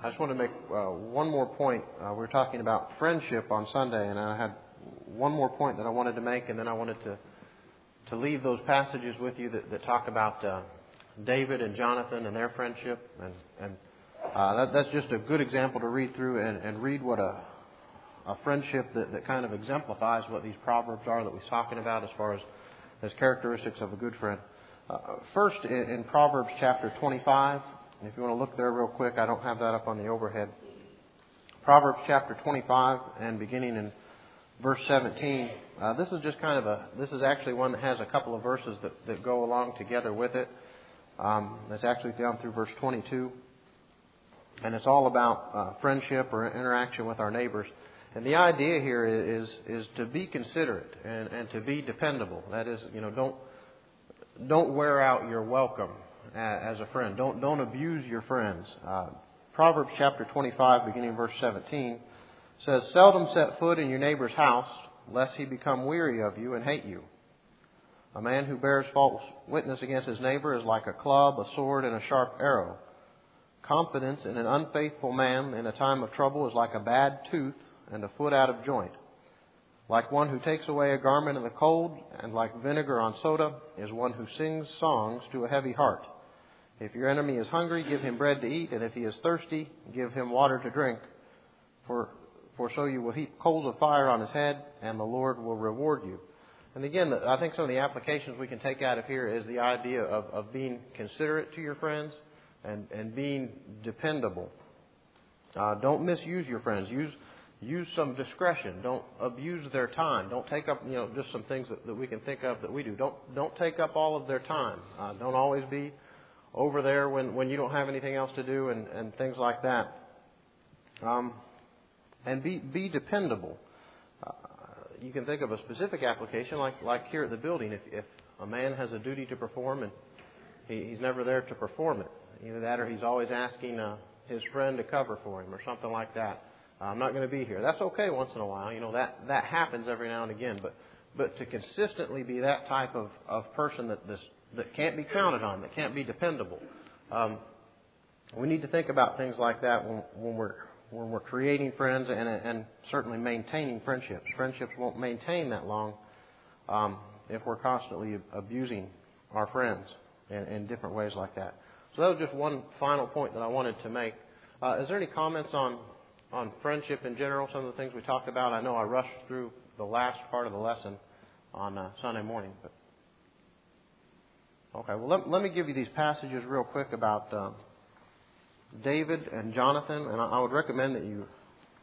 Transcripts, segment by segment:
I just want to make one more point. We were talking about friendship on Sunday, and I had one more point that I wanted to make, and then I wanted to leave those passages with you that talk about David and Jonathan and their friendship. And that's just a good example to read through and read what a friendship that kind of exemplifies what these proverbs are that we're talking about as far as characteristics of a good friend. First, in Proverbs chapter 25, and if you want to look there real quick, I don't have that up on the overhead. Proverbs chapter 25 and beginning in verse 17. This is just kind of this is actually one that has a couple of verses that go along together with it. It's actually down through verse 22. And it's all about friendship or interaction with our neighbors. And the idea here is to be considerate and to be dependable. That is, don't wear out your welcome as a friend. Don't abuse your friends. Proverbs chapter 25, beginning verse 17, says, "Seldom set foot in your neighbor's house, lest he become weary of you and hate you. A man who bears false witness against his neighbor is like a club, a sword, and a sharp arrow. Confidence in an unfaithful man in a time of trouble is like a bad tooth and a foot out of joint. Like one who takes away a garment in the cold, and like vinegar on soda, is one who sings songs to a heavy heart. If your enemy is hungry, give him bread to eat, and if he is thirsty, give him water to drink. For so you will heap coals of fire on his head, and the Lord will reward you." And again, I think some of the applications we can take out of here is the idea of being considerate to your friends and being dependable. Don't misuse your friends. Use some discretion. Don't abuse their time. Don't take up, just some things that we can think of that we do. Don't take up all of their time. Don't always be over there when you don't have anything else to do and things like that. And be dependable. You can think of a specific application like here at the building. If a man has a duty to perform and he's never there to perform it, either that or he's always asking his friend to cover for him or something like that. I'm not going to be here. That's okay once in a while. That happens every now and again. But to consistently be that type of person that can't be counted on, that can't be dependable, we need to think about things like that when we're creating friends and certainly maintaining friendships. Friendships won't maintain that long if we're constantly abusing our friends in different ways like that. So that was just one final point that I wanted to make. Is there any comments on friendship in general, some of the things we talked about? I know I rushed through the last part of the lesson on Sunday morning. But okay, well, let me give you these passages real quick about David and Jonathan, and I would recommend that you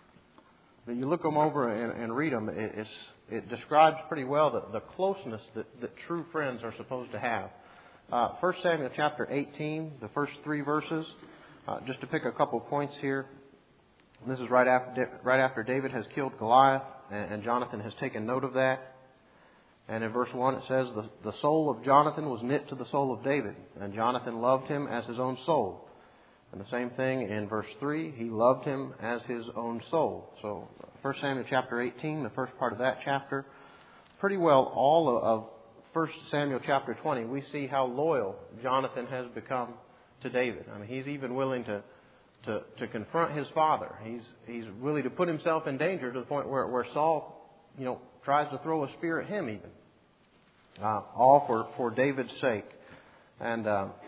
look them over and read them. It describes pretty well the closeness that true friends are supposed to have. 1 Samuel chapter 18, the first 3 verses, just to pick a couple points here. And this is right after David has killed Goliath, and Jonathan has taken note of that. And in verse 1 it says, the soul of Jonathan was knit to the soul of David, and Jonathan loved him as his own soul. And the same thing in verse 3, he loved him as his own soul. So 1 Samuel chapter 18, the first part of that chapter, pretty well all of 1 Samuel chapter 20, we see how loyal Jonathan has become to David. I mean, he's even willing to confront his father. He's willing to put himself in danger to the point where Saul, tries to throw a spear at him even. All for David's sake. And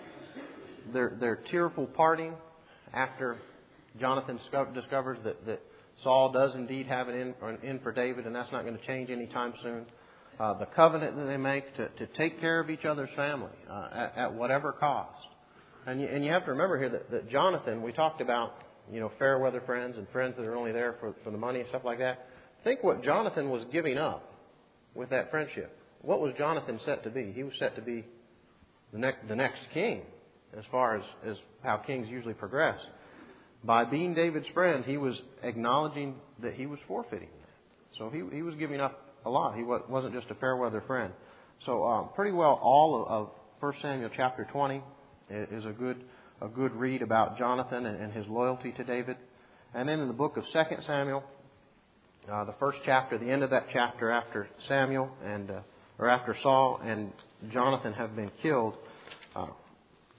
their tearful parting after Jonathan discovers that Saul does indeed have an in for David, and that's not going to change anytime soon. The covenant that they make to take care of each other's family at whatever cost. And you have to remember here that Jonathan, we talked about, fair weather friends and friends that are only there for the money and stuff like that. Think what Jonathan was giving up with that friendship. What was Jonathan set to be? He was set to be the next king, as far as how kings usually progress. By being David's friend, he was acknowledging that he was forfeiting that. So he was giving up a lot. He wasn't just a fair weather friend. So pretty well all of 1 Samuel chapter 20 is a good read about Jonathan and his loyalty to David. And then in the book of 2 Samuel, the first chapter, the end of that chapter after Samuel or after Saul and Jonathan have been killed,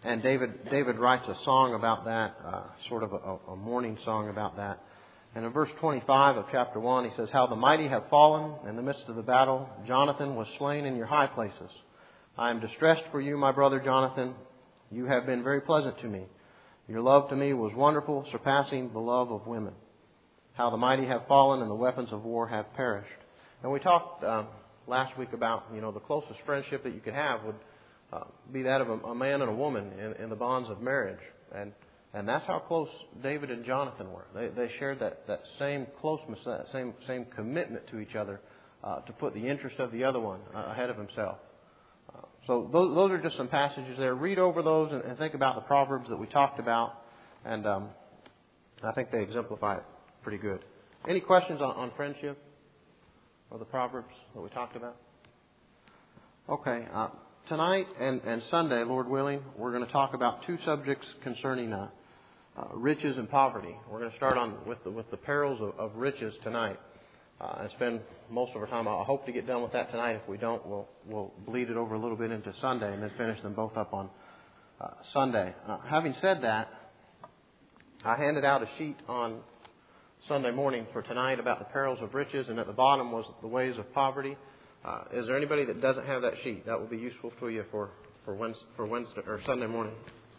And David writes a song about that, sort of a mourning song about that. And in verse 25 of chapter 1, he says, "How the mighty have fallen in the midst of the battle. Jonathan was slain in your high places. I am distressed for you, my brother Jonathan. You have been very pleasant to me. Your love to me was wonderful, surpassing the love of women. How the mighty have fallen and the weapons of war have perished." And we talked last week about, the closest friendship that you could have would be that of a man and a woman in the bonds of marriage. And that's how close David and Jonathan were. They shared that same closeness, that same commitment to each other to put the interest of the other one ahead of himself. So those are just some passages there. Read over those and think about the Proverbs that we talked about. And I think they exemplify it pretty good. Any questions on friendship or the Proverbs that we talked about? Okay. Tonight and Sunday, Lord willing, we're going to talk about two subjects concerning riches and poverty. We're going to start with the perils of riches tonight. And spend most of our time. I hope to get done with that tonight. If we don't, we'll bleed it over a little bit into Sunday and then finish them both up on Sunday. Having said that, I handed out a sheet on Sunday morning for tonight about the perils of riches, and at the bottom was the ways of poverty. Is there anybody that doesn't have that sheet? That will be useful to you for Wednesday or Sunday morning.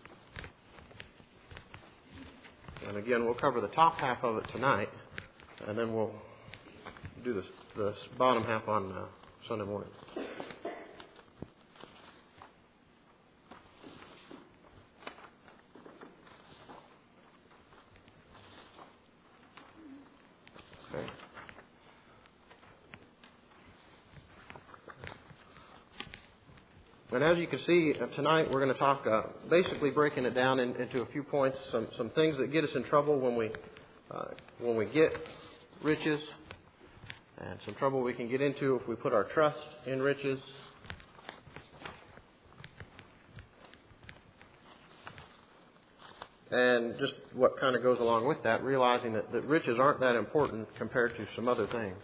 And again, we'll cover the top half of it tonight, and then we'll do the bottom half on Sunday morning. Okay. And as you can see, tonight we're going to talk, basically breaking it down into a few points, some things that get us in trouble when we get riches, and some trouble we can get into if we put our trust in riches. And just what kind of goes along with that, realizing that riches aren't that important compared to some other things.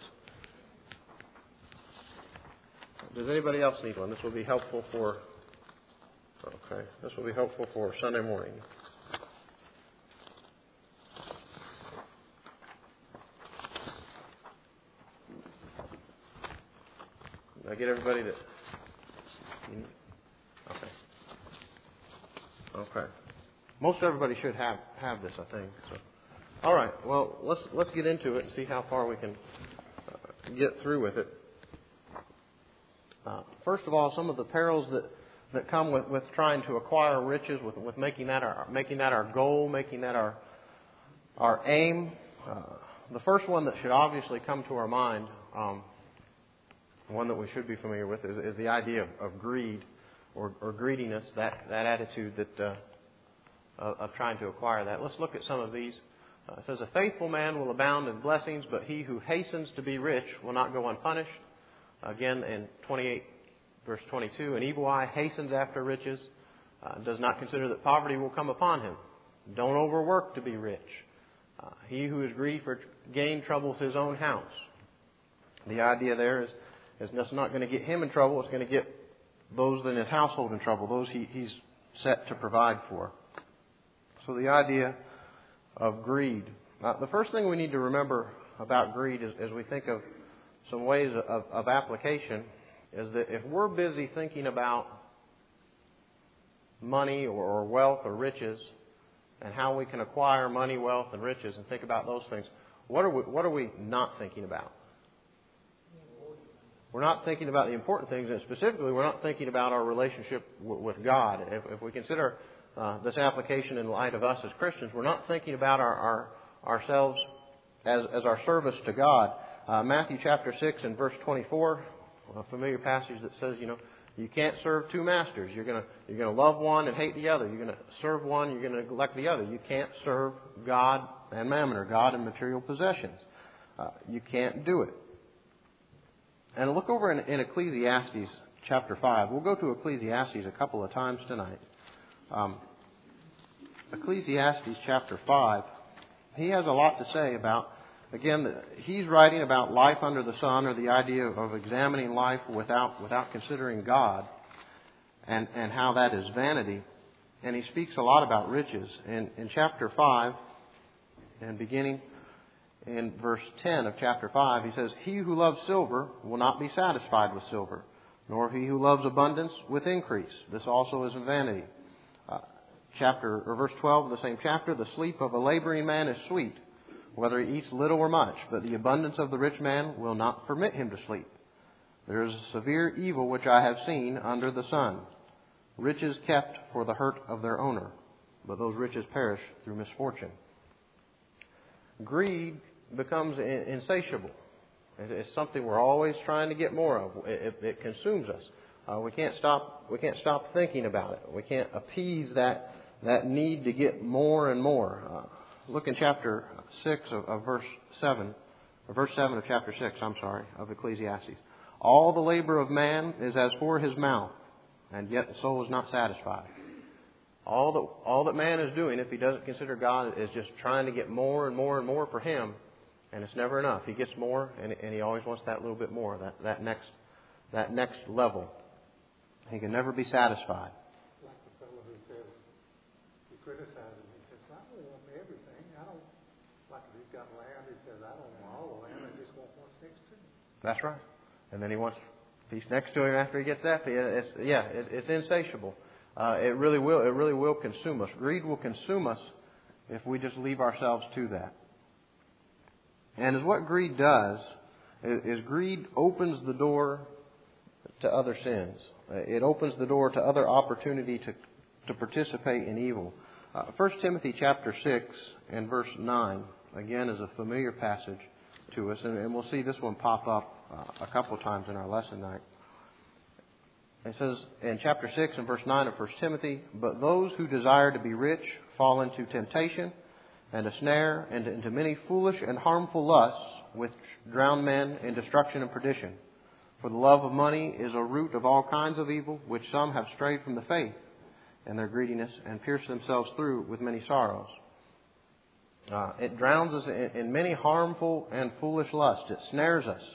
Does anybody else need one? This will be helpful for Sunday morning. Did I get everybody that? Okay. Most everybody should have this, I think. So, all right. Well, let's get into it and see how far we can get through with it. First of all, some of the perils that come with trying to acquire riches, with making that our goal, making that our aim. The first one that should obviously come to our mind, one that we should be familiar with, is the idea of greed or greediness. That attitude of trying to acquire that. Let's look at some of these. It says, "A faithful man will abound in blessings, but he who hastens to be rich will not go unpunished." Again, in 28, verse 22, "An evil eye hastens after riches, does not consider that poverty will come upon him. Don't overwork to be rich. He who is greedy for gain troubles his own house." The idea there is that's not going to get him in trouble. It's going to get those in his household in trouble, those he's set to provide for. So the idea of greed. The first thing we need to remember about greed is, as we think of some ways of application, is that if we're busy thinking about money or wealth or riches and how we can acquire money, wealth, and riches, and think about those things, what are we not thinking about? We're not thinking about the important things, and specifically, we're not thinking about our relationship with God. If we consider this application in light of us as Christians, we're not thinking about ourselves as our service to God. Matthew chapter 6 and verse 24, a familiar passage that says, you can't serve two masters. You're going to love one and hate the other. You're going to serve one, you're going to neglect the other. You can't serve God and mammon, or God and material possessions. You can't do it. And look over in Ecclesiastes chapter 5. We'll go to Ecclesiastes a couple of times tonight. Ecclesiastes chapter 5, he has a lot to say about, again, he's writing about life under the sun, or the idea of examining life without considering God, and how that is vanity. And he speaks a lot about riches. In chapter 5, and beginning in verse 10 of chapter 5, he says, "He who loves silver will not be satisfied with silver, nor he who loves abundance with increase. This also is vanity." Verse 12 of the same chapter, "The sleep of a laboring man is sweet, whether he eats little or much, but the abundance of the rich man will not permit him to sleep. There is a severe evil which I have seen under the sun. Riches kept for the hurt of their owner, but those riches perish through misfortune." Greed becomes insatiable. It's something we're always trying to get more of. It consumes us. We can't stop thinking about it. We can't appease that need to get more and more. Look in chapter 6 of verse 7, or verse 7 of chapter 6, of Ecclesiastes. "All the labor of man is as for his mouth, and yet the soul is not satisfied." All that man is doing, if he doesn't consider God, is just trying to get more and more and more for him, and it's never enough. He gets more, and he always wants that little bit more, that next level. He can never be satisfied. Like the fellow who says, you criticize him, he says, "I don't want everything. I don't," like if he's got land, he says, "I don't want all the land. I just want what's next to me." That's right. And then he wants peace next to him after he gets that. It's insatiable. It really will consume us. Greed will consume us if we just leave ourselves to that. And as what greed does is greed opens the door to other sins. It opens the door to other opportunity to participate in evil. 1 Timothy chapter 6 and verse 9, again, is a familiar passage to us. And we'll see this one pop up a couple of times in our lesson night. It says in chapter 6 and verse 9 of 1 Timothy, "But those who desire to be rich fall into temptation and a snare, and into many foolish and harmful lusts, which drown men in destruction and perdition. For the love of money is a root of all kinds of evil, which some have strayed from the faith in their greediness and pierced themselves through with many sorrows." It drowns us in many harmful and foolish lusts. It snares us.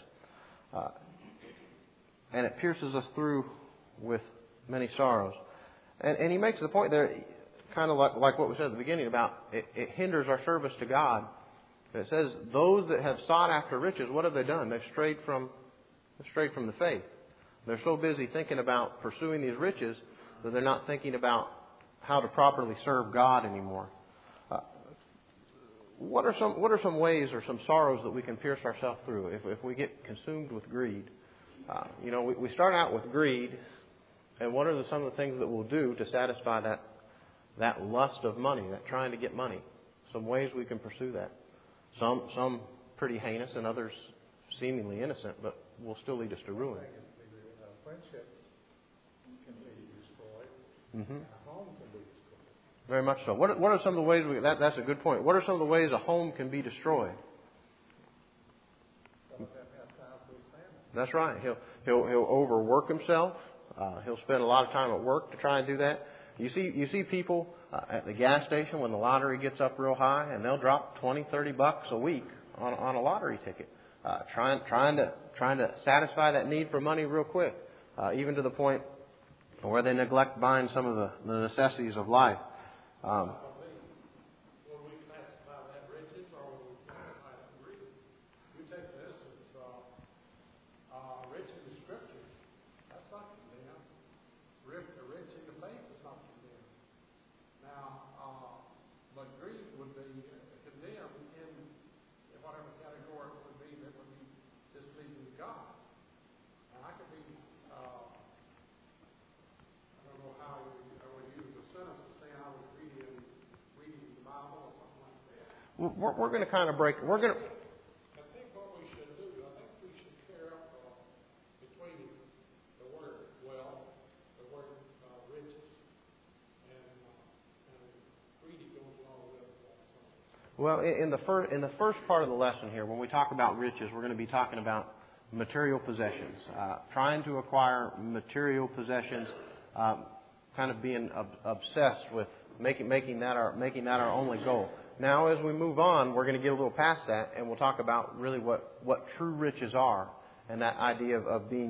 And it pierces us through with many sorrows. And he makes the point there, kind of like what we said at the beginning about it hinders our service to God. It says those that have sought after riches, what have they done? They've strayed from the faith. They're so busy thinking about pursuing these riches that they're not thinking about how to properly serve God anymore. What are some ways or some sorrows that we can pierce ourselves through if we get consumed with greed? We start out with greed, and what are some of the things that we'll do to satisfy that lust of money, that trying to get money? Some ways we can pursue that. Some pretty heinous, and others seemingly innocent, but will still lead us to ruin. Friendship can be destroyed. Mm-hmm. A home can be destroyed. Very much so. What are some of the ways that's a good point. What are some of the ways a home can be destroyed? That's right. He'll overwork himself. He'll spend a lot of time at work to try and do that. You see people at the gas station when the lottery gets up real high, and they'll drop $20-$30 a week on a lottery ticket, trying to satisfy that need for money real quick, even to the point where they neglect buying some of the necessities of life. We're going to kind of break. We're going to. I think what we should do, I think we should clear up between the word wealth, the word riches, and greedy goes along with that. Well, in the first part of the lesson here, when we talk about riches, we're going to be talking about material possessions, trying to acquire material possessions, kind of being obsessed with making that our only goal. Now, as we move on, we're going to get a little past that, and we'll talk about really what true riches are, and that idea of being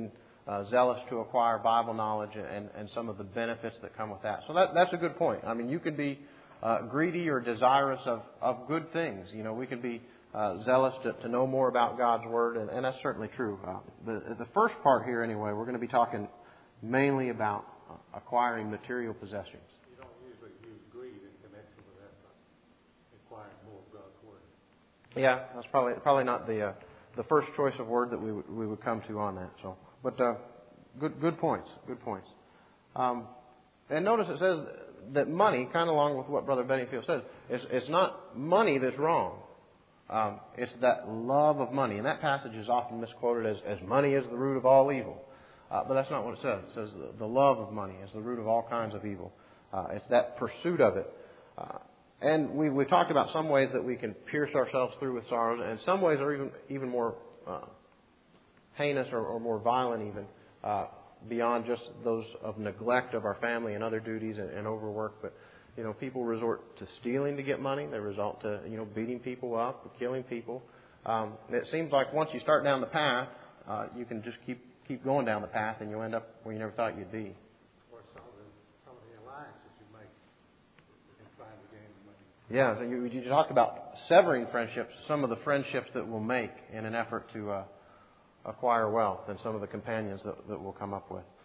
zealous to acquire Bible knowledge and some of the benefits that come with that. So that's a good point. I mean, you can be greedy or desirous of good things. You know, we can be zealous to know more about God's Word, and that's certainly true. The first part here, anyway, we're going to be talking mainly about acquiring material possessions. You don't usually use greed in connection with that, acquiring more of God's Word. Yeah, that's probably not the first choice of word that we would come to on that. So, but good points. Good points. And notice it says that money, kind of along with what Brother Bedingfield says, it's not money that's wrong. It's that love of money. And that passage is often misquoted as money is the root of all evil. But that's not what it says. It says the love of money is the root of all kinds of evil. It's that pursuit of it. And we talked about some ways that we can pierce ourselves through with sorrows, and some ways are even more heinous or more violent even, beyond just those of neglect of our family and other duties and overwork. But, you know, people resort to stealing to get money. They resort to, you know, beating people up or killing people. It seems like once you start down the path, you can just keep going down the path, and you end up where you never thought you'd be. Or some of the alliances you make in trying to gain money. Yeah, so you talked about severing friendships, some of the friendships that we'll make in an effort to acquire wealth, and some of the companions that we'll come up with.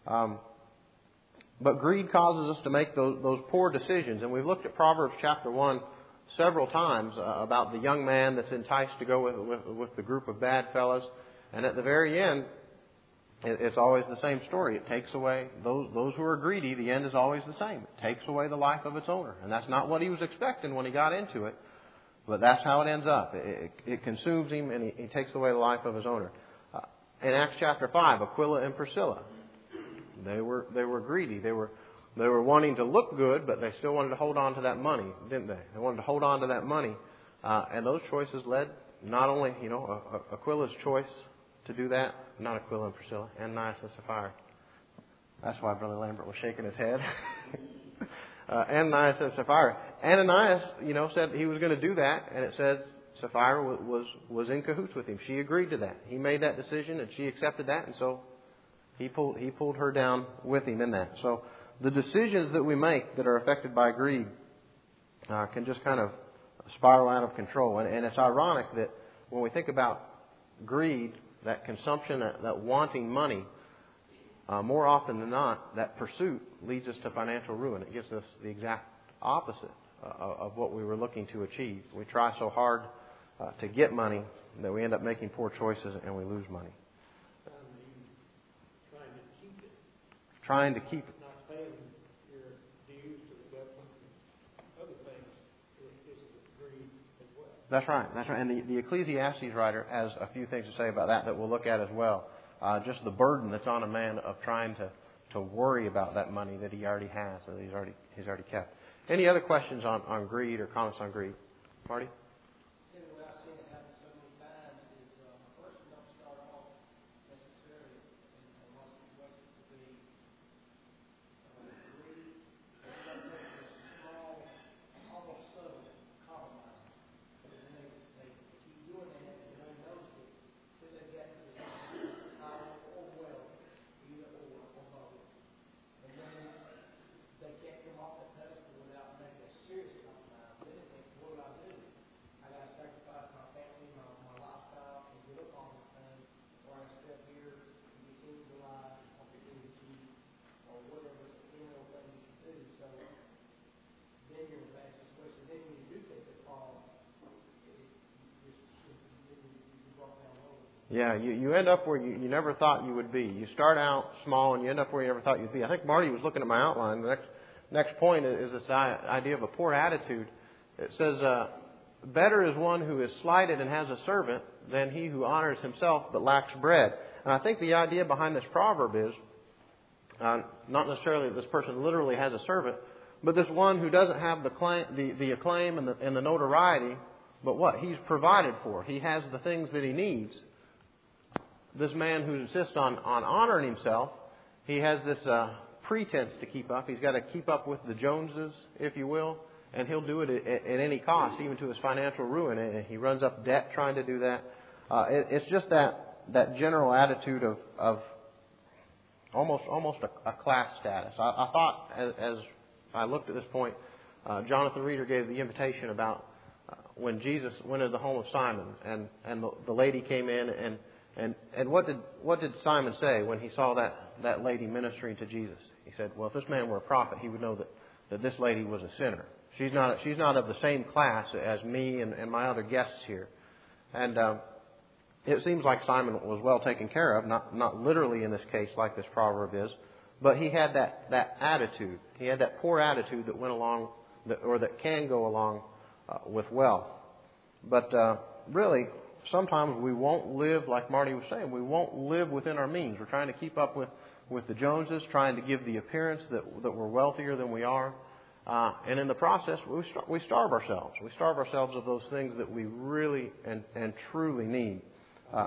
But greed causes us to make those poor decisions. And we've looked at Proverbs chapter 1 several times about the young man that's enticed to go with the group of bad fellows. And at the very end, it's always the same story. It takes away those who are greedy. The end is always the same. It takes away the life of its owner. And that's not what he was expecting when he got into it. But that's how it ends up. It consumes him, and he takes away the life of his owner. In Acts chapter 5, Aquila and Priscilla, they were greedy. They were wanting to look good, but they still wanted to hold on to that money, didn't they? They wanted to hold on to that money, and those choices led not only, you know, Aquila's choice to do that, not Aquila and Priscilla, Ananias and Sapphira. That's why Brother Lambert was shaking his head. Ananias and Sapphira. Ananias, you know, said he was going to do that, and it said Sapphira was in cahoots with him. She agreed to that. He made that decision, and she accepted that, and so he pulled her down with him in that. So the decisions that we make that are affected by greed can just kind of spiral out of control. And it's ironic that when we think about greed, that consumption, that wanting money, more often than not, that pursuit leads us to financial ruin. It gives us the exact opposite of what we were looking to achieve. We try so hard to get money that we end up making poor choices and we lose money. Trying to keep it. Not paying your dues to the government and other things is greed as well. That's right. And the Ecclesiastes writer has a few things to say about that we'll look at as well. Just the burden that's on a man of trying to worry about that money that he already has, that he's already kept. Any other questions on greed or comments on greed? Marty? Yeah, you end up where you never thought you would be. You start out small and you end up where you never thought you'd be. I think Marty was looking at my outline. The next point is this idea of a poor attitude. It says, better is one who is slighted and has a servant than he who honors himself but lacks bread. And I think the idea behind this proverb is not necessarily that this person literally has a servant, but this one who doesn't have the acclaim and the notoriety, but what? He's provided for. He has the things that he needs. This man who insists on honoring himself, he has this pretense to keep up. He's got to keep up with the Joneses, if you will, and he'll do it at any cost, even to his financial ruin. And he runs up debt trying to do that. It's just that general attitude of almost a class status. I thought as I looked at this point, Jonathan Reeder gave the invitation about when Jesus went into the home of Simon and the lady came in and what did Simon say when he saw that lady ministering to Jesus? He said, well, if this man were a prophet, he would know that this lady was a sinner. She's not of the same class as me and my other guests here. And it seems like Simon was well taken care of, not literally in this case like this proverb is, but he had that attitude. He had that poor attitude that went along, that can go along with wealth. But really, sometimes we won't live, like Marty was saying, we won't live within our means. We're trying to keep up with the Joneses, trying to give the appearance that we're wealthier than we are. And in the process, we starve ourselves. We starve ourselves of those things that we really and truly need. In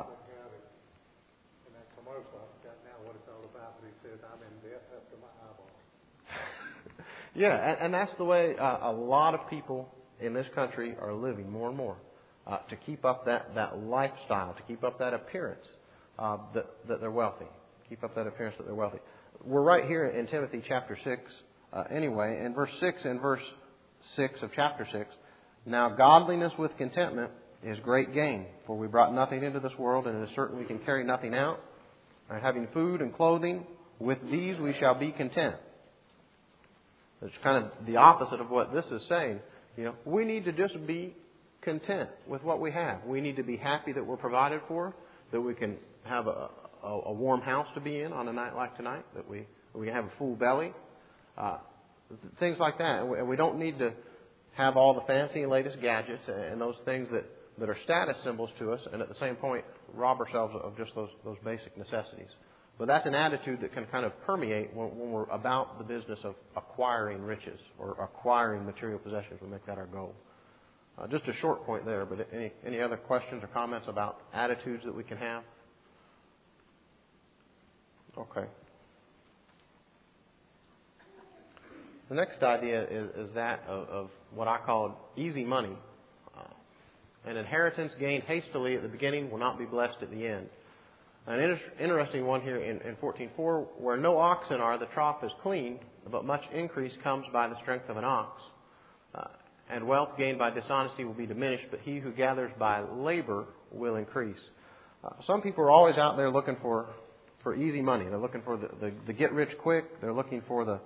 that commercial, I forgot now what it's all about, but he says, I'm in debt up to my eyeballs. Yeah, and that's the way a lot of people in this country are living more and more. To keep up that lifestyle, to keep up that appearance that they're wealthy. Keep up that appearance that they're wealthy. We're right here in Timothy chapter 6 anyway. In verse 6 and verse 6 of chapter 6, now godliness with contentment is great gain, for we brought nothing into this world, and it is certain we can carry nothing out. And having food and clothing, with these we shall be content. It's kind of the opposite of what this is saying. We need to just be content with what we have. We need to be happy that we're provided for, that we can have a warm house to be in on a night like tonight, that we have a full belly, things like that. And we don't need to have all the fancy and latest gadgets and those things that are status symbols to us, and at the same point rob ourselves of just those basic necessities. But that's an attitude that can kind of permeate when we're about the business of acquiring riches or acquiring material possessions. We make that our goal. Just a short point there, but any other questions or comments about attitudes that we can have? Okay. The next idea is that of what I call easy money. An inheritance gained hastily at the beginning will not be blessed at the end. An interesting one here in 14:4, where no oxen are, the trough is clean, but much increase comes by the strength of an ox. And wealth gained by dishonesty will be diminished, but he who gathers by labor will increase. Some people are always out there looking for easy money. They're looking for the get rich quick. They're looking for the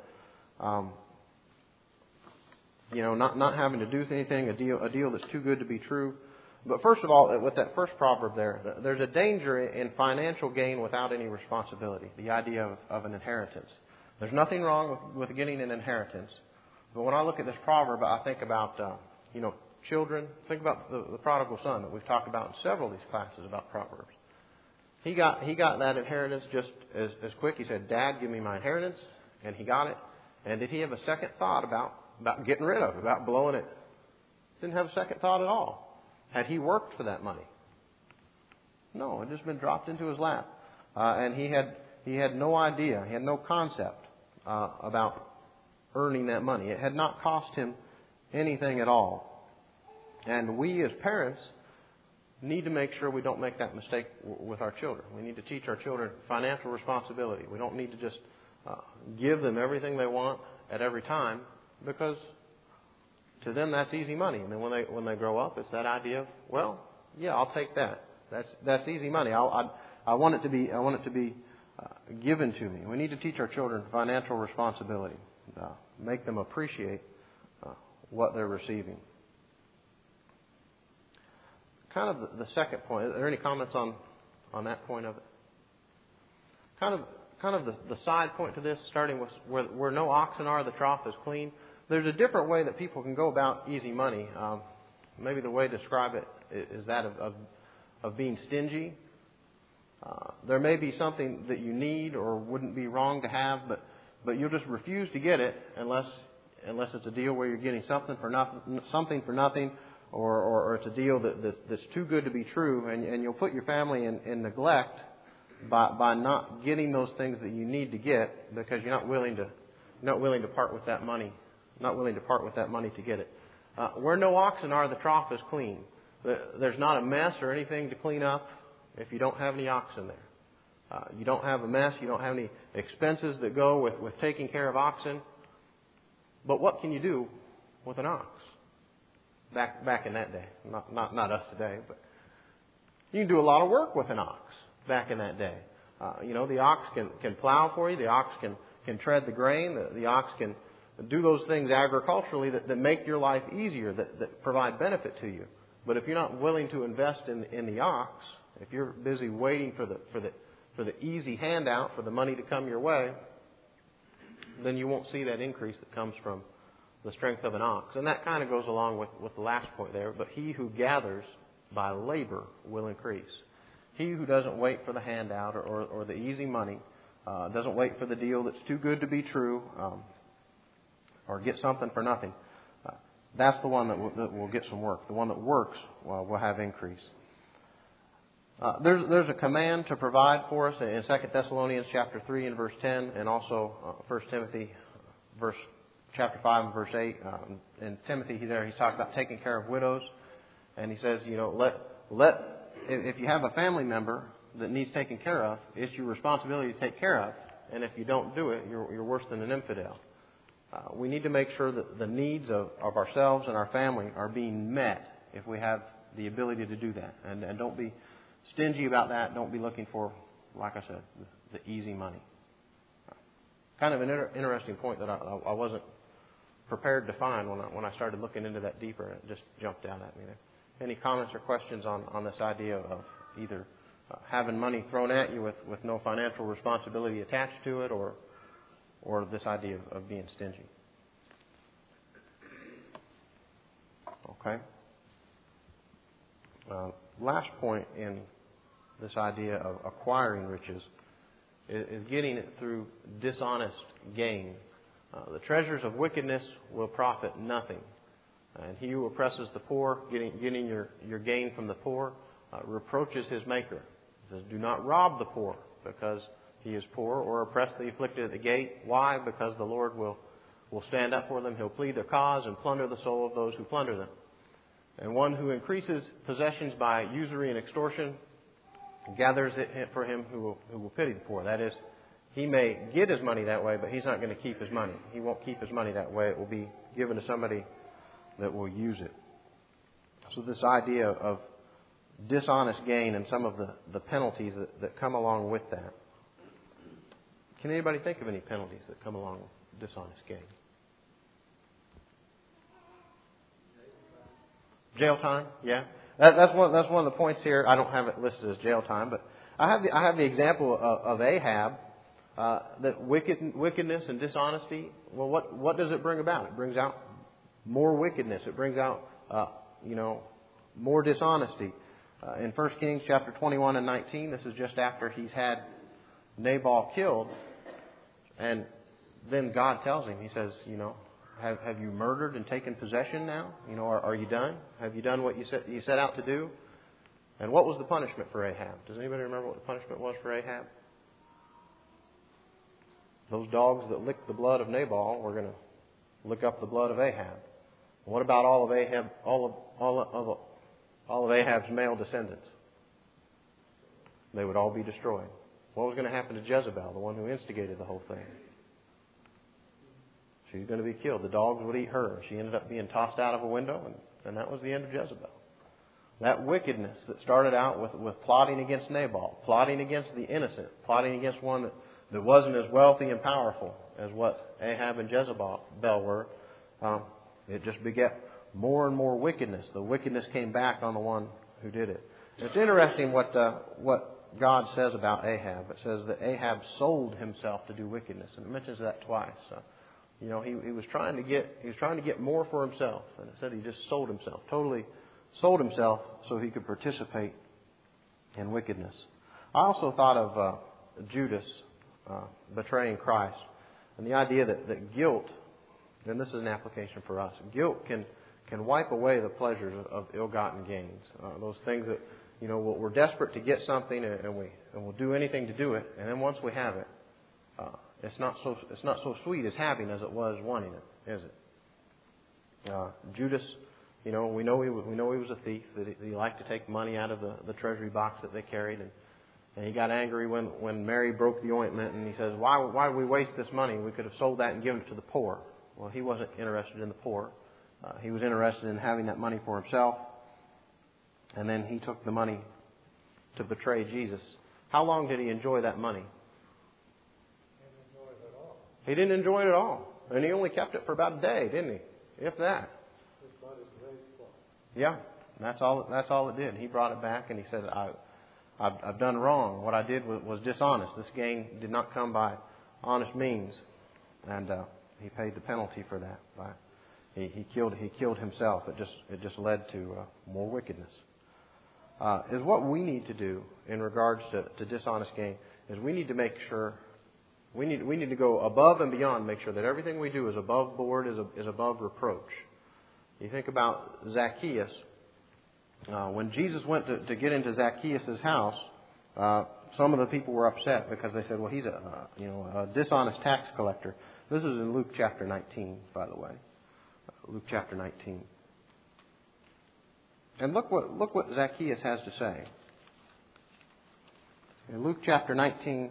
not having to do anything, a deal that's too good to be true. But first of all, with that first proverb there's a danger in financial gain without any responsibility, the idea of an inheritance. There's nothing wrong with getting an inheritance. But when I look at this proverb, I think about, children. Think about the prodigal son that we've talked about in several of these classes about proverbs. He got that inheritance just as quick. He said, Dad, give me my inheritance. And he got it. And did he have a second thought about getting rid of it, about blowing it? Didn't have a second thought at all. Had he worked for that money? No, it had just been dropped into his lap. And he had no idea, he had no concept about earning that money. It had not cost him anything at all. And we as parents need to make sure we don't make that mistake with our children. We need to teach our children financial responsibility. We don't need to just give them everything they want at every time, because to them that's easy money. And then when they grow up, it's that idea of, well, yeah, I'll take that. That's easy money. I want it to be given to me. We need to teach our children financial responsibility. Make them appreciate what they're receiving. Kind of the second point. Are there any comments on that point of it? Kind of the side point to this, starting with where no oxen are, the trough is clean. There's a different way that people can go about easy money. Maybe the way to describe it is that of being stingy. There may be something that you need or wouldn't be wrong to have, but you'll just refuse to get it unless it's a deal where you're getting something for nothing, or it's a deal that's too good to be true, and you'll put your family in neglect by not getting those things that you need to get because you're not willing to part with that money. Not willing to part with that money to get it. Where no oxen are, the trough is clean. There's not a mess or anything to clean up if you don't have any oxen there. You don't have a mess. You don't have any expenses that go with taking care of oxen. But what can you do with an ox? Back in that day, not us today, but you can do a lot of work with an ox back in that day. The ox can plow for you. The ox can tread the grain. The ox can do those things agriculturally that make your life easier, that provide benefit to you. But if you're not willing to invest in the ox, if you're busy waiting for the easy handout, for the money to come your way, then you won't see that increase that comes from the strength of an ox. And that kind of goes along with the last point there. But he who gathers by labor will increase. He who doesn't wait for the handout or the easy money, doesn't wait for the deal that's too good to be true, or get something for nothing, that's the one that will get some work. The one that works will have increase. There's a command to provide for us in 2 Thessalonians chapter 3 and verse 10, and also 1 Timothy chapter 5 and verse 8. In Timothy, he's talking about taking care of widows, and he says, if you have a family member that needs taken care of, it's your responsibility to take care of, and if you don't do it, you're worse than an infidel. We need to make sure that the needs of ourselves and our family are being met if we have the ability to do that, and don't be stingy about that. Don't be looking for, like I said, the easy money. Kind of an interesting point that I wasn't prepared to find when I started looking into that deeper. It just jumped out at me there. Any comments or questions on this idea of either having money thrown at you with no financial responsibility attached to it, or this idea of being stingy? Okay. Last point in this idea of acquiring riches is getting it through dishonest gain. The treasures of wickedness will profit nothing. And he who oppresses the poor, getting your gain from the poor, reproaches his maker. He says, do not rob the poor because he is poor, or oppress the afflicted at the gate. Why? Because the Lord will stand up for them. He'll plead their cause and plunder the soul of those who plunder them. And one who increases possessions by usury and extortion gathers it for him who will pity the poor. That is, he may get his money that way, but he's not going to keep his money. He won't keep his money that way. It will be given to somebody that will use it. So this idea of dishonest gain and some of the penalties that come along with that. Can anybody think of any penalties that come along with dishonest gain? Jail time, yeah. That's one of the points here. I don't have it listed as jail time, but I have the example of Ahab. That wickedness and dishonesty. Well, what does it bring about? It brings out more wickedness. It brings out more dishonesty. In 1 Kings chapter 21 and 19, this is just after he's had Nabal killed, and then God tells him, He says, have you murdered and taken possession now? Are you done? Have you done what you set out to do? And what was the punishment for Ahab? Does anybody remember what the punishment was for Ahab? Those dogs that licked the blood of Nabal were going to lick up the blood of Ahab. What about all of Ahab's male descendants? They would all be destroyed. What was going to happen to Jezebel, the one who instigated the whole thing? She's going to be killed. The dogs would eat her. She ended up being tossed out of a window, and that was the end of Jezebel. That wickedness that started out with plotting against Nabal, plotting against the innocent, plotting against one that wasn't as wealthy and powerful as what Ahab and Jezebel were, it just beget more and more wickedness. The wickedness came back on the one who did it. It's interesting what God says about Ahab. It says that Ahab sold himself to do wickedness, and it mentions that twice. He was trying to get more for himself, and it said he just sold himself, totally sold himself so he could participate in wickedness. I also thought of Judas betraying Christ, and the idea that guilt, and this is an application for us, guilt can wipe away the pleasures of ill-gotten gains. Those things that we're desperate to get something, and we'll do anything to do it, and then once we have it, it's not so sweet as having as it was wanting it, is it? Judas, we know he was a thief. That he liked to take money out of the treasury box that they carried, And he got angry when Mary broke the ointment, and he says, why did we waste this money? We could have sold that and given it to the poor. Well, he wasn't interested in the poor. He was interested in having that money for himself. And then he took the money to betray Jesus. How long did he enjoy that money? He didn't enjoy it at all. And he only kept it for about a day, didn't he? If that. Yeah, that's all it did. He brought it back and he said, I've done wrong. What I did was dishonest. This gain did not come by honest means. And he paid the penalty for that. He killed himself. It just led to more wickedness. Is what we need to do in regards to dishonest gain is we need to make sure we need to go above and beyond, make sure that everything we do is above board, is above reproach. You think about Zacchaeus. When Jesus went to get into Zacchaeus' house, some of the people were upset because they said, "Well, he's a dishonest tax collector." This is in Luke chapter 19, by the way. Luke chapter 19. And look what Zacchaeus has to say. In Luke chapter 19,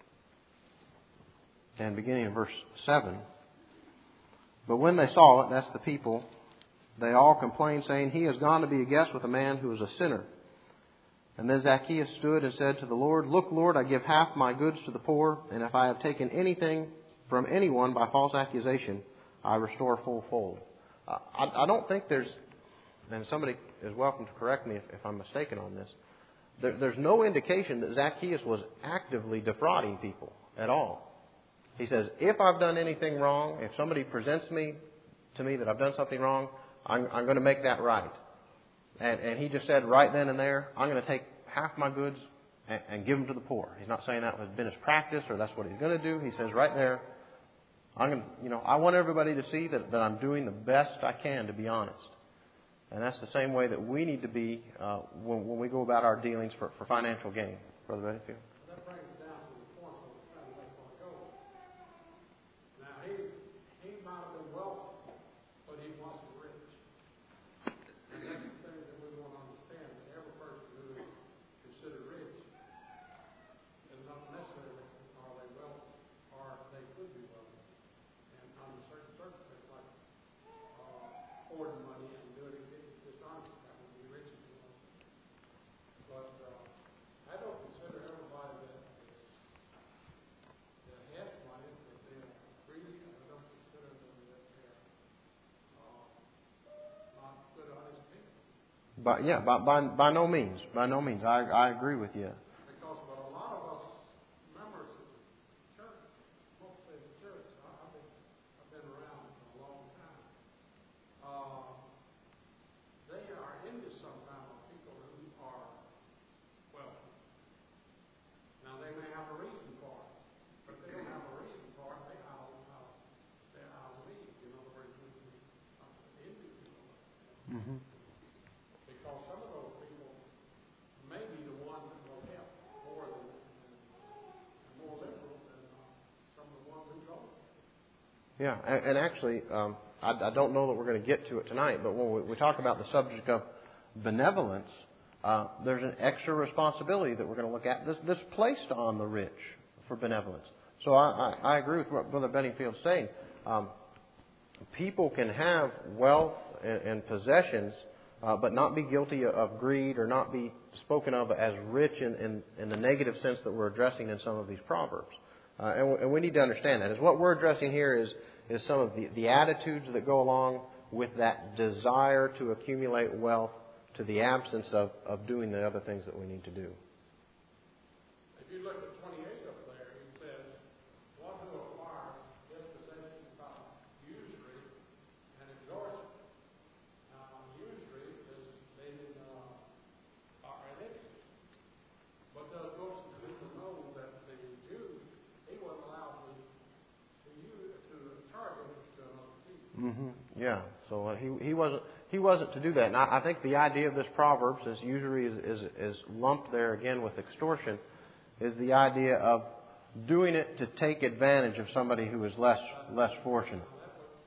and beginning in verse 7, "But when they saw it," that's the people, "they all complained, saying, 'He has gone to be a guest with a man who is a sinner.' And then Zacchaeus stood and said to the Lord, 'Look, Lord, I give half my goods to the poor, and if I have taken anything from anyone by false accusation, I restore fourfold.'" I don't think there's, and somebody is welcome to correct me if I'm mistaken on this, there's no indication that Zacchaeus was actively defrauding people at all. He says, if I've done anything wrong, if somebody presents to me that I've done something wrong, I'm going to make that right. And he just said right then and there, I'm going to take half my goods and give them to the poor. He's not saying that has been his practice or that's what he's going to do. He says right there, I want everybody to see that I'm doing the best I can to be honest. And that's the same way that we need to be when we go about our dealings for financial gain. Brother Bettyfield? That brings it down to the point where we're trying to make one go. Now, he might have been wealthy, but he wasn't rich. And that's the thing that we want to understand, that every person who is considered rich is not necessarily are they wealthy, or they could be wealthy. And under certain circumstances, like hoarding money and doing it dishonest, that would be rich if you want. But I don't consider everybody that has money that they are greedy. I don't consider them that they are not good, honest people. By no means. By no means. I agree with you. Because what a lot of us members of the church, mostly the church, I've been around for a long time. They are into some kind of people who are wealthy. Now they may have a reason for it, but they don't have a reason for it. They're out of league. In other words, into people. Mm-hmm. Because some of those people may be the ones that will help more liberal than some of the ones who don't. Yeah, and actually, I don't know that we're going to get to it tonight, but when we talk about the subject of benevolence, there's an extra responsibility that we're going to look at that's placed on the rich for benevolence. So I agree with what Brother Benningfield's saying. People can have wealth and possessions, but not be guilty of greed or not be spoken of as rich in the negative sense that we're addressing in some of these proverbs. And we need to understand that. As what we're addressing here is some of the attitudes that go along with that desire to accumulate wealth to the absence of doing the other things that we need to do. If you look at 28 up there, it says, "One who acquires dispossession by usury and extortion." Now, usury is stated are iniquity. But those most people know that the Jew, he wasn't allowed to charge interest to another people. Mm-hmm. Yeah. So he wasn't to do that. And I think the idea of this proverb, since usury is lumped there again with extortion, is the idea of doing it to take advantage of somebody who is less fortunate.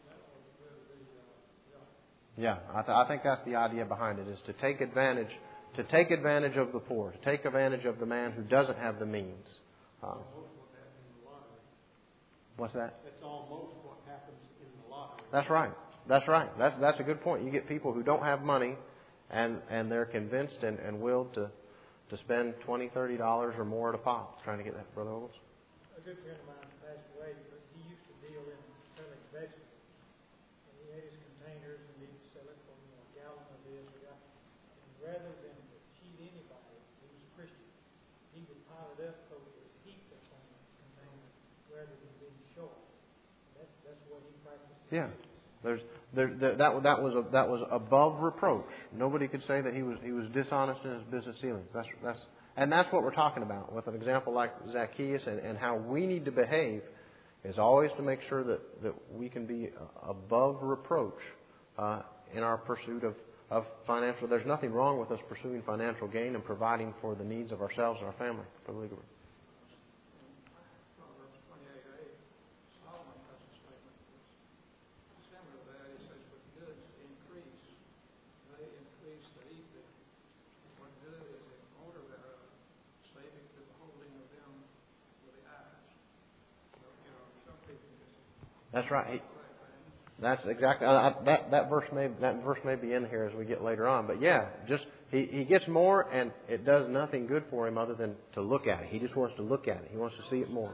Yeah, I think that's the idea behind it, is to take advantage, to take advantage of the poor, to take advantage of the man who doesn't have the means. Almost what happened in the lottery. What's that? That's almost what happens in the lottery. That's right. That's right. That's a good point. You get people who don't have money, and they're convinced and willed to spend $20, $30 or more at a pop trying to get that. Brother Ogles? A good friend of mine passed away, but he used to deal in selling vegetables. And he had his containers, and he'd sell it for a gallon of this or that. And rather than to cheat anybody, he was a Christian, he would pile it up so it was heaped up on the container rather than being short. That's what he practiced. Yeah. That was above reproach. Nobody could say that he was dishonest in his business dealings. That's what we're talking about with an example like Zacchaeus, and how we need to behave is always to make sure that we can be above reproach in our pursuit of financial. There's nothing wrong with us pursuing financial gain and providing for the needs of ourselves and our family. Proverbs 28:8, Solomon has a statement that's similar to that. He says, "But goods increase, they increase that eat them. What good is the odor thereof, saving to the holding of them with the eyes." So, some people just... That's right. That's exactly that verse may be in here as we get later on. But yeah, just he gets more, and it does nothing good for him other than to look at it. He just wants to look at it. He wants to see it more.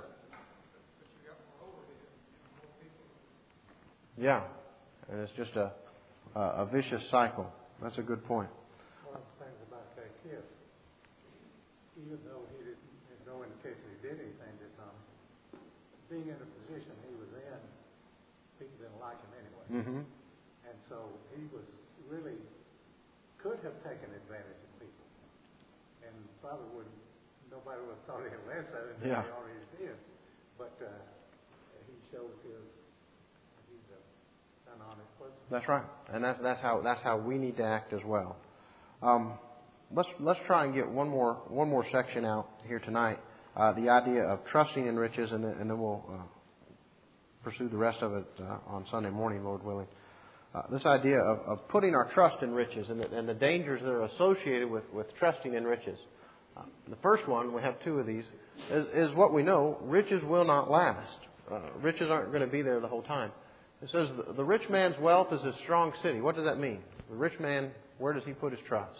Yeah, and it's just a vicious cycle. That's a good point. One of the things about Zacchaeus, even though he didn't, in no indication he did anything dishonest, being in the position he was in, people didn't like him anyway. Mm-hmm. And so he was really could have taken advantage of people, and probably nobody would have thought any less of him than Yeah. he already did. But he shows he's an honest person. That's right, and that's how we need to act as well. Let's try and get one more section out here tonight. The idea of trusting in riches, and then we'll pursue the rest of it on Sunday morning, Lord willing. This idea of putting our trust in riches and the dangers that are associated with trusting in riches. The first one, we have two of these, is what we know: riches will not last. Riches aren't going to be there the whole time. It says the rich man's wealth is a strong city. What does that mean? The rich man, where does he put his trust?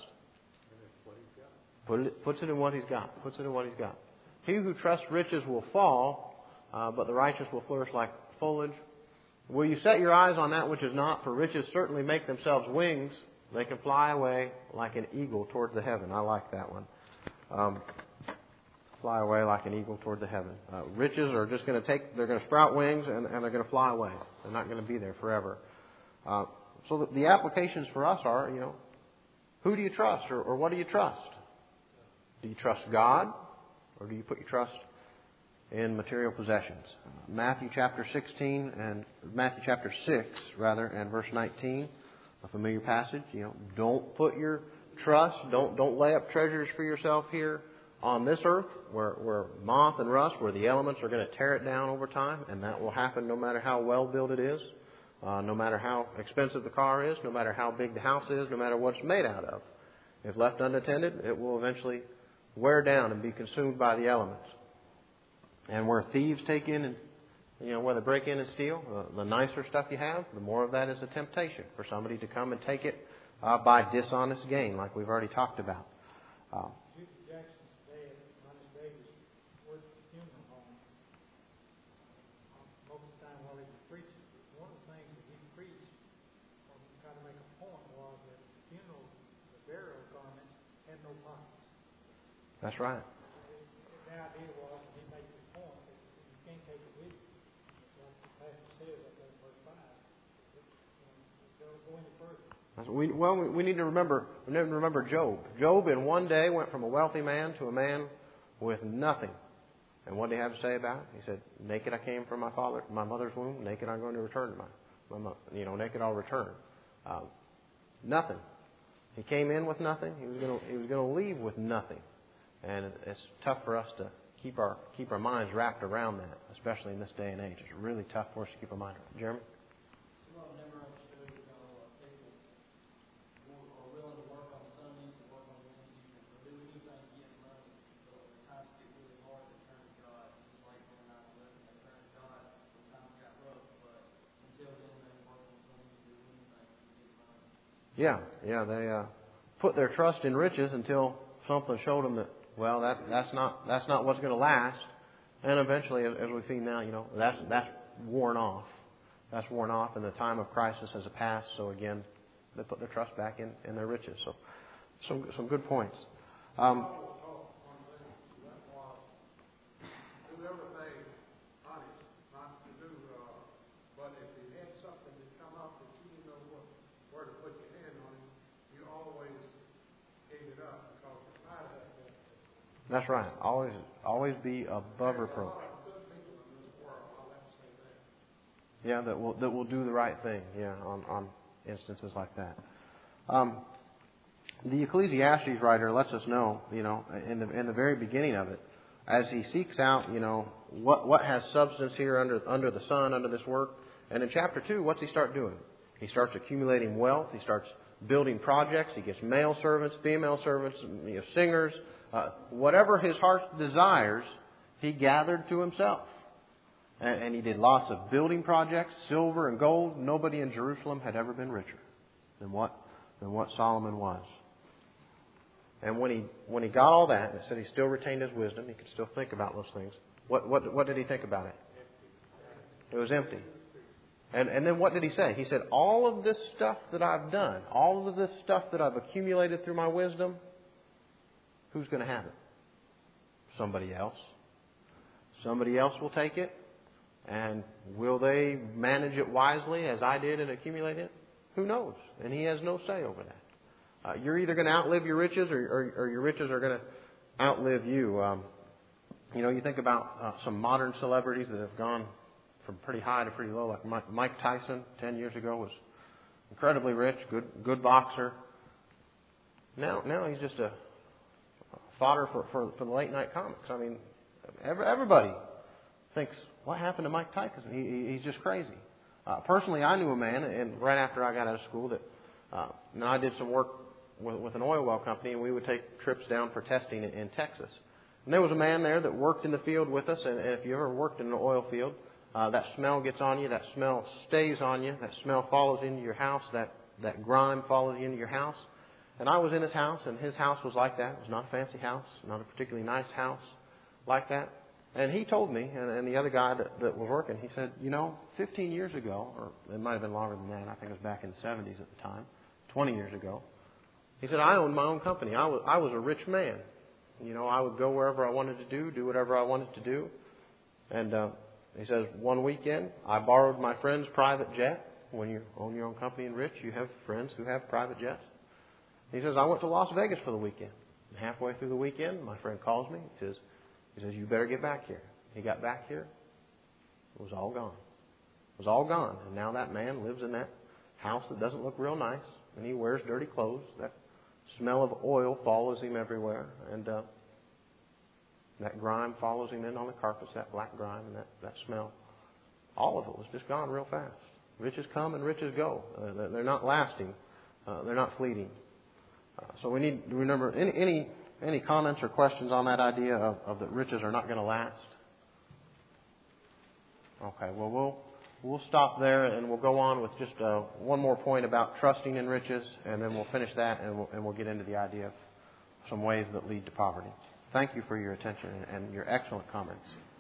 Puts it in what he's got. Puts it in what he's got. He who trusts riches will fall, but the righteous will flourish like foliage. Will you set your eyes on that which is not? For riches certainly make themselves wings. They can fly away like an eagle towards the heaven. I like that one. Fly away like an eagle toward the heaven. Riches are just going to they're going to sprout wings and they're going to fly away. They're not going to be there forever. So the applications for us are, who do you trust or what do you trust? Do you trust God, or do you put your trust in material possessions? Matthew chapter 6, and verse 19, a familiar passage. Don't put your trust, don't lay up treasures for yourself here on this earth, where moth and rust, where the elements are going to tear it down over time, and that will happen no matter how well built it is, no matter how expensive the car is, no matter how big the house is, no matter what it's made out of. If left unattended, it will eventually wear down and be consumed by the elements. And where thieves take in and, where they break in and steal, the nicer stuff you have, the more of that is a temptation for somebody to come and take it by dishonest gain, like we've already talked about. Jackson's dad, Honest Davis, worked at the funeral home most of the time while he was preaching. One of the things that he preached, or trying to make a point, was that the burial garments had no pockets. That's right. The idea was, and he made this point, that you can't take it with you. Like the pastor says up there in verse 5, don't go any further. We need to remember Job. Job in one day went from a wealthy man to a man with nothing. And what did he have to say about it? He said, "Naked I came from my mother's womb. Naked I'm going to return to naked I'll return." Nothing. He came in with nothing. He was going to leave with nothing. And it's tough for us to keep our minds wrapped around that, especially in this day and age. It's really tough for us to keep our mind around. Jeremy? Well, I've never understood how people are willing to work on Sundays, to work on Wednesdays, Yeah. They put their trust in riches until something showed them that, well, that's not what's going to last. And eventually, as we see now, that's worn off. That's worn off, and the time of crisis has passed. So again, they put their trust back in their riches. So some good points. That's right. Always be above reproach. Yeah, that will do the right thing. Yeah, on instances like that. The Ecclesiastes writer lets us know, in the very beginning of it, as he seeks out, what has substance here under the sun, under this work. And in chapter 2, what's he start doing? He starts accumulating wealth. He starts building projects. He gets male servants, female servants, singers. Whatever his heart desires, he gathered to himself. And he did lots of building projects, silver and gold. Nobody in Jerusalem had ever been richer than what Solomon was. And when he got all that, and it said he still retained his wisdom, he could still think about those things. What did he think about it? It was empty. And then what did he say? He said, all of this stuff that I've done, all of this stuff that I've accumulated through my wisdom, who's going to have it? Somebody else. Somebody else will take it. And will they manage it wisely as I did and accumulate it? Who knows? And he has no say over that. You're either going to outlive your riches or your riches are going to outlive you. You think about some modern celebrities that have gone from pretty high to pretty low, like Mike Tyson 10 years ago was incredibly rich, good boxer. Now he's just a fodder for the late night comics. I mean, everybody thinks, what happened to Mike Tyson? He's just crazy. Personally, I knew a man, and right after I got out of school, that I did some work with an oil well company, and we would take trips down for testing in Texas. And there was a man there that worked in the field with us, and if you ever worked in an oil field, that smell gets on you, that smell stays on you, that smell follows into your house, that grime follows you into your house. And I was in his house, and his house was like that. It was not a fancy house, not a particularly nice house like that. And he told me, and the other guy that was working, he said, 15 years ago, or it might have been longer than that, I think it was back in the 70s at the time, 20 years ago, he said, I owned my own company. I was a rich man. I would go wherever I wanted to do whatever I wanted to do. And he says, one weekend, I borrowed my friend's private jet. When you own your own company and rich, you have friends who have private jets. He says, I went to Las Vegas for the weekend. And halfway through the weekend, my friend calls me. He says, you better get back here. He got back here. It was all gone. It was all gone. And now that man lives in that house that doesn't look real nice. And he wears dirty clothes. That smell of oil follows him everywhere. And that grime follows him in on the carpets, that black grime and that smell. All of it was just gone real fast. Riches come and riches go. They're not lasting. They're not fleeting. So we need to remember, any comments or questions on that idea of that riches are not going to last? Okay, well, we'll stop there and we'll go on with just one more point about trusting in riches, and then we'll finish that and we'll get into the idea of some ways that lead to poverty. Thank you for your attention and your excellent comments.